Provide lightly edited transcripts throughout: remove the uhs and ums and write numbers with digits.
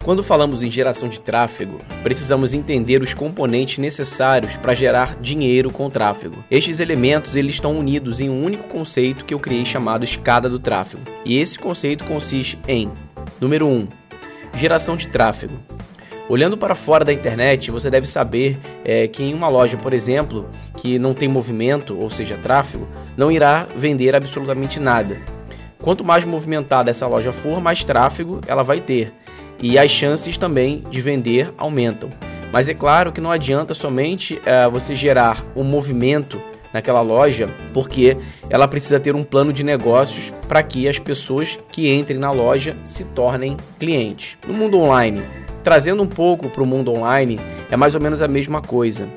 Quando falamos em geração de tráfego, precisamos entender os componentes necessários para gerar dinheiro com o tráfego. Estes elementos eles estão unidos em um único conceito que eu criei chamado escada do tráfego. E esse conceito consiste em: número 1, geração de tráfego. Olhando para fora da internet, você deve saber que em uma loja, por exemplo, que não tem movimento, ou seja, tráfego, não irá vender absolutamente nada. Quanto mais movimentada essa loja for, mais tráfego ela vai ter. E as chances também de vender aumentam. Mas é claro que não adianta somente você gerar um movimento naquela loja, porque ela precisa ter um plano de negócios para que as pessoas que entrem na loja se tornem clientes. No mundo online, trazendo um pouco para o mundo online, é mais ou menos a mesma coisa.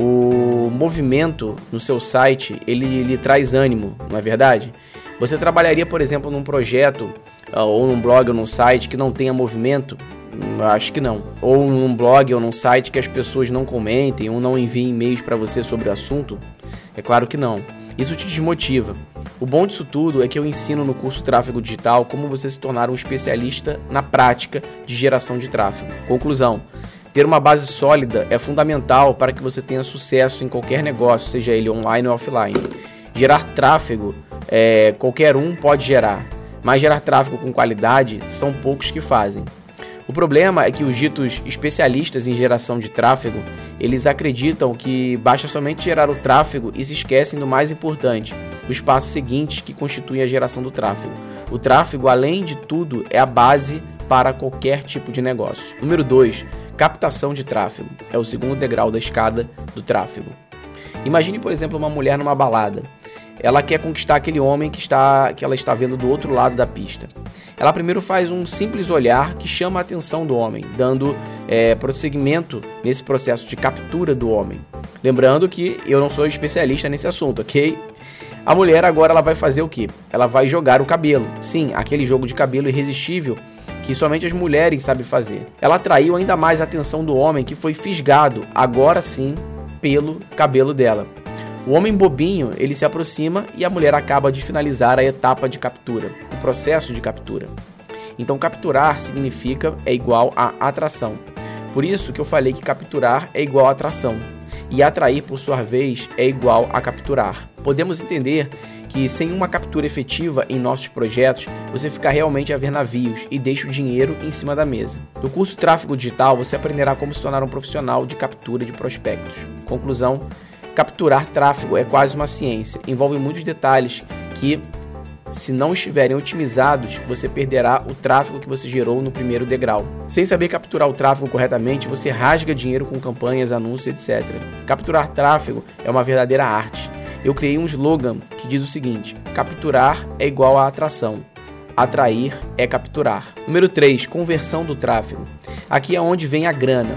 O movimento no seu site, ele traz ânimo, não é verdade? Você trabalharia, por exemplo, num projeto ou num blog ou num site que não tenha movimento? Acho que não. Ou num blog ou num site que as pessoas não comentem ou não enviem e-mails para você sobre o assunto? É claro que não. Isso te desmotiva. O bom disso tudo é que eu ensino no curso Tráfego Digital como você se tornar um especialista na prática de geração de tráfego. Conclusão: ter uma base sólida é fundamental para que você tenha sucesso em qualquer negócio, seja ele online ou offline. Gerar tráfego, qualquer um pode gerar, mas gerar tráfego com qualidade são poucos que fazem. O problema é que os ditos especialistas em geração de tráfego, eles acreditam que basta somente gerar o tráfego e se esquecem do mais importante, os passos seguintes que constituem a geração do tráfego. O tráfego, além de tudo, é a base para qualquer tipo de negócio. Número 2, captação de tráfego. É o segundo degrau da escada do tráfego. Imagine, por exemplo, uma mulher numa balada. Ela quer conquistar aquele homem que ela está vendo do outro lado da pista. Ela primeiro faz um simples olhar que chama a atenção do homem, dando prosseguimento nesse processo de captura do homem. Lembrando que eu não sou especialista nesse assunto, ok? A mulher agora ela vai fazer o quê? Ela vai jogar o cabelo. Sim, aquele jogo de cabelo irresistível que somente as mulheres sabem fazer. Ela atraiu ainda mais a atenção do homem que foi fisgado, agora sim, pelo cabelo dela. O homem bobinho, ele se aproxima e a mulher acaba de finalizar a etapa de captura, o processo de captura. Então capturar significa é igual a atração. Por isso que eu falei que capturar é igual a atração. E atrair, por sua vez, é igual a capturar. Podemos entender que sem uma captura efetiva em nossos projetos, você fica realmente a ver navios e deixa o dinheiro em cima da mesa. No curso Tráfego Digital, você aprenderá como se tornar um profissional de captura de prospectos. Conclusão: capturar tráfego é quase uma ciência, envolve muitos detalhes que, se não estiverem otimizados, você perderá o tráfego que você gerou no primeiro degrau. Sem saber capturar o tráfego corretamente, você rasga dinheiro com campanhas, anúncios, etc. Capturar tráfego é uma verdadeira arte. Eu criei um slogan que diz o seguinte: capturar é igual a atração. Atrair é capturar. Número 3, conversão do tráfego. Aqui é onde vem a grana.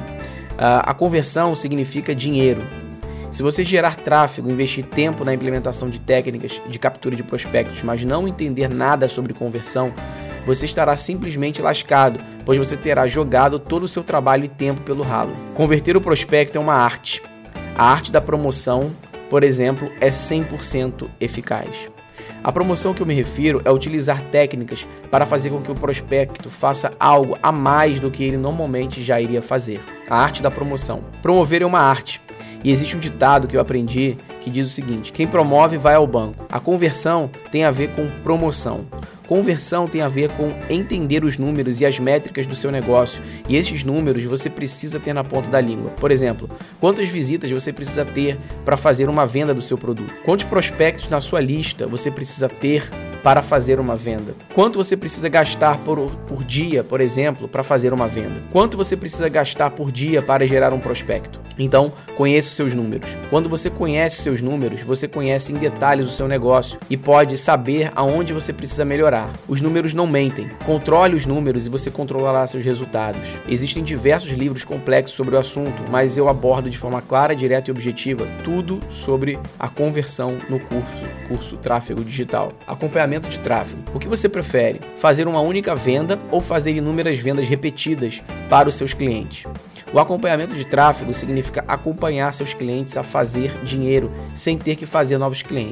A conversão significa dinheiro. Se você gerar tráfego, investir tempo na implementação de técnicas de captura de prospectos, mas não entender nada sobre conversão, você estará simplesmente lascado, pois você terá jogado todo o seu trabalho e tempo pelo ralo. Converter o prospecto é uma arte. A arte da promoção, por exemplo, é 100% eficaz. A promoção que eu me refiro é utilizar técnicas para fazer com que o prospecto faça algo a mais do que ele normalmente já iria fazer. A arte da promoção. Promover é uma arte. E existe um ditado que eu aprendi que diz o seguinte: quem promove vai ao banco. A conversão tem a ver com promoção. Conversão tem a ver com entender os números e as métricas do seu negócio, e esses números você precisa ter na ponta da língua. Por exemplo, quantas visitas você precisa ter para fazer uma venda do seu produto? Quantos prospectos na sua lista você precisa ter para fazer uma venda? Quanto você precisa gastar por dia, por exemplo, para fazer uma venda? Quanto você precisa gastar por dia para gerar um prospecto? Então, conheça os seus números. Quando você conhece os seus números, você conhece em detalhes o seu negócio e pode saber aonde você precisa melhorar. Os números não mentem. Controle os números e você controlará seus resultados. Existem diversos livros complexos sobre o assunto, mas eu abordo de forma clara, direta e objetiva tudo sobre a conversão no curso Tráfego Digital. Acompanhamento de tráfego. O que você prefere? Fazer uma única venda ou fazer inúmeras vendas repetidas para os seus clientes? O acompanhamento de tráfego significa acompanhar seus clientes a fazer dinheiro sem ter que fazer novos clientes.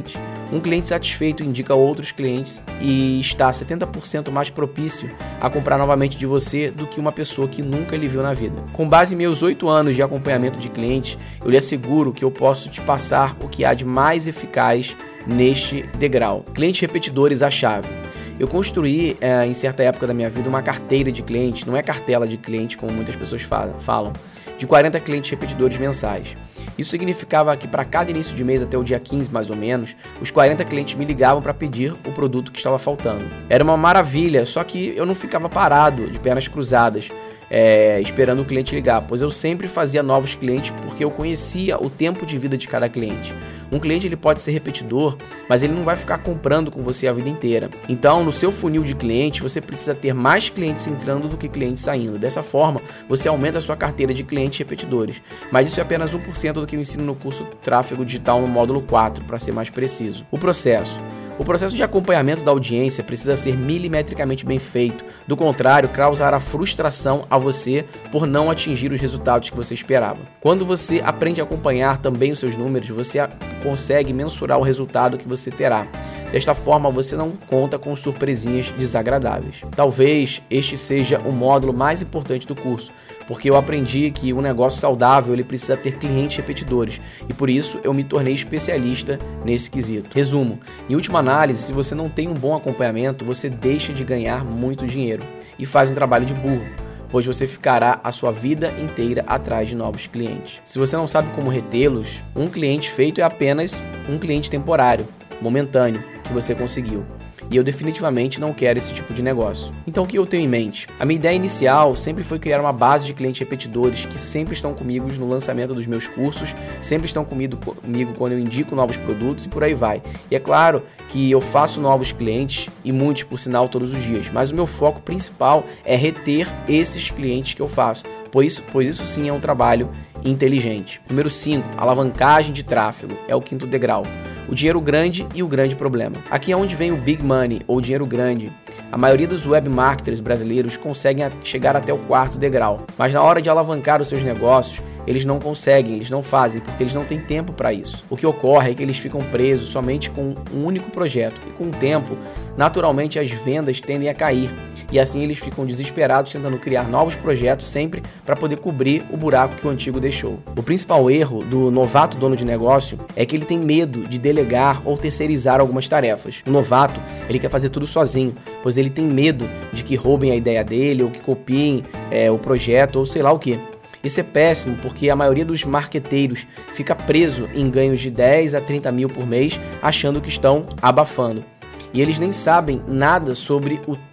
Um cliente satisfeito indica outros clientes e está 70% mais propício a comprar novamente de você do que uma pessoa que nunca lhe viu na vida. Com base em meus 8 anos de acompanhamento de clientes, eu lhe asseguro que eu posso te passar o que há de mais eficaz neste degrau. Clientes repetidores, a chave. Eu construí, em certa época da minha vida, uma carteira de clientes, não é cartela de cliente como muitas pessoas falam, de 40 clientes repetidores mensais. Isso significava que para cada início de mês, até o dia 15 mais ou menos, os 40 clientes me ligavam para pedir o produto que estava faltando. Era uma maravilha, só que eu não ficava parado, de pernas cruzadas, esperando o cliente ligar, pois eu sempre fazia novos clientes porque eu conhecia o tempo de vida de cada cliente. Um cliente ele pode ser repetidor, mas ele não vai ficar comprando com você a vida inteira. Então, no seu funil de clientes, você precisa ter mais clientes entrando do que clientes saindo. Dessa forma, você aumenta a sua carteira de clientes repetidores. Mas isso é apenas 1% do que eu ensino no curso Tráfego Digital no módulo 4, para ser mais preciso. O processo de acompanhamento da audiência precisa ser milimetricamente bem feito. Do contrário, causará frustração a você por não atingir os resultados que você esperava. Quando você aprende a acompanhar também os seus números, você consegue mensurar o resultado que você terá. Desta forma, você não conta com surpresinhas desagradáveis. Talvez este seja o módulo mais importante do curso, porque eu aprendi que um negócio saudável ele precisa ter clientes repetidores e por isso eu me tornei especialista nesse quesito. Resumo, em última análise, se você não tem um bom acompanhamento, você deixa de ganhar muito dinheiro e faz um trabalho de burro, pois você ficará a sua vida inteira atrás de novos clientes. Se você não sabe como retê-los, um cliente feito é apenas um cliente temporário, momentâneo, que você conseguiu. E eu definitivamente não quero esse tipo de negócio. Então o que eu tenho em mente? A minha ideia inicial sempre foi criar uma base de clientes repetidores que sempre estão comigo no lançamento dos meus cursos, sempre estão comigo quando eu indico novos produtos e por aí vai. E é claro que eu faço novos clientes e muitos por sinal todos os dias, mas o meu foco principal é reter esses clientes que eu faço, pois isso sim é um trabalho inteligente. Número 5, alavancagem de tráfego, é o 5º degrau. O dinheiro grande e o grande problema. Aqui é onde vem o big money, ou dinheiro grande. A maioria dos web marketers brasileiros conseguem chegar até o 4º degrau, mas na hora de alavancar os seus negócios, eles não conseguem, eles não fazem, porque eles não têm tempo para isso. O que ocorre é que eles ficam presos somente com um único projeto, e com o tempo, naturalmente as vendas tendem a cair, e assim eles ficam desesperados tentando criar novos projetos sempre para poder cobrir o buraco que o antigo deixou. O principal erro do novato dono de negócio é que ele tem medo de delegar ou terceirizar algumas tarefas. O novato, ele quer fazer tudo sozinho, pois ele tem medo de que roubem a ideia dele ou que copiem o projeto ou sei lá o que. Isso é péssimo porque a maioria dos marqueteiros fica preso em ganhos de 10 a 30 mil por mês achando que estão abafando. E eles nem sabem nada sobre o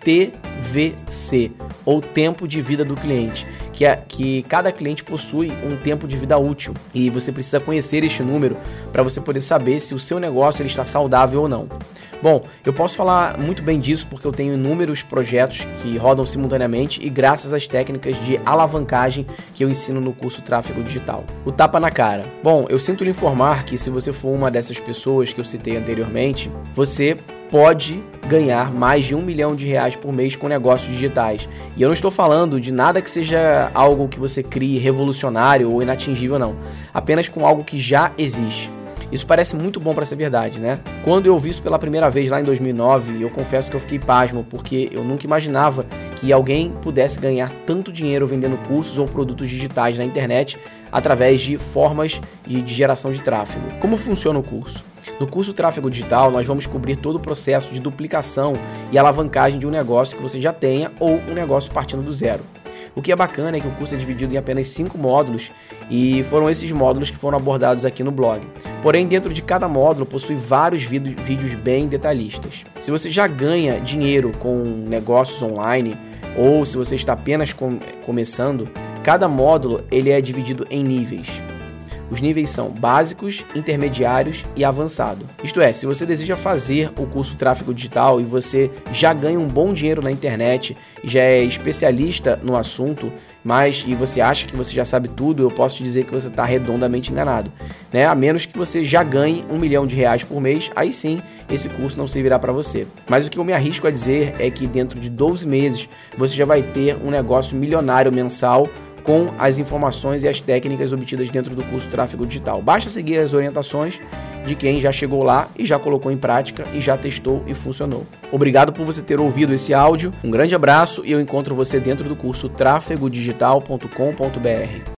TVC, ou tempo de vida do cliente, que cada cliente possui um tempo de vida útil. E você precisa conhecer este número para você poder saber se o seu negócio ele está saudável ou não. Bom, eu posso falar muito bem disso porque eu tenho inúmeros projetos que rodam simultaneamente e graças às técnicas de alavancagem que eu ensino no curso Tráfego Digital. O tapa na cara. Bom, eu sinto lhe informar que se você for uma dessas pessoas que eu citei anteriormente, você pode ganhar mais de R$1 milhão por mês com negócios digitais. E eu não estou falando de nada que seja algo que você crie revolucionário ou inatingível, não. Apenas com algo que já existe. Isso parece muito bom para ser verdade, né? Quando eu vi isso pela primeira vez lá em 2009, eu confesso que eu fiquei pasmo, porque eu nunca imaginava que alguém pudesse ganhar tanto dinheiro vendendo cursos ou produtos digitais na internet através de formas de geração de tráfego. Como funciona o curso? No curso Tráfego Digital, nós vamos cobrir todo o processo de duplicação e alavancagem de um negócio que você já tenha ou um negócio partindo do zero. O que é bacana é que o curso é dividido em apenas 5 módulos e foram esses módulos que foram abordados aqui no blog. Porém, dentro de cada módulo possui vários vídeos bem detalhistas. Se você já ganha dinheiro com negócios online ou se você está apenas começando, cada módulo ele é dividido em níveis. Os níveis são básicos, intermediários e avançado. Isto é, se você deseja fazer o curso Tráfego Digital e você já ganha um bom dinheiro na internet, já é especialista no assunto, e você acha que você já sabe tudo, eu posso te dizer que você está redondamente enganado, né? A menos que você já ganhe R$1 milhão por mês, aí sim esse curso não servirá para você. Mas o que eu me arrisco a dizer é que dentro de 12 meses você já vai ter um negócio milionário mensal com as informações e as técnicas obtidas dentro do curso Tráfego Digital. Basta seguir as orientações de quem já chegou lá e já colocou em prática e já testou e funcionou. Obrigado por você ter ouvido esse áudio, um grande abraço e eu encontro você dentro do curso trafegodigital.com.br.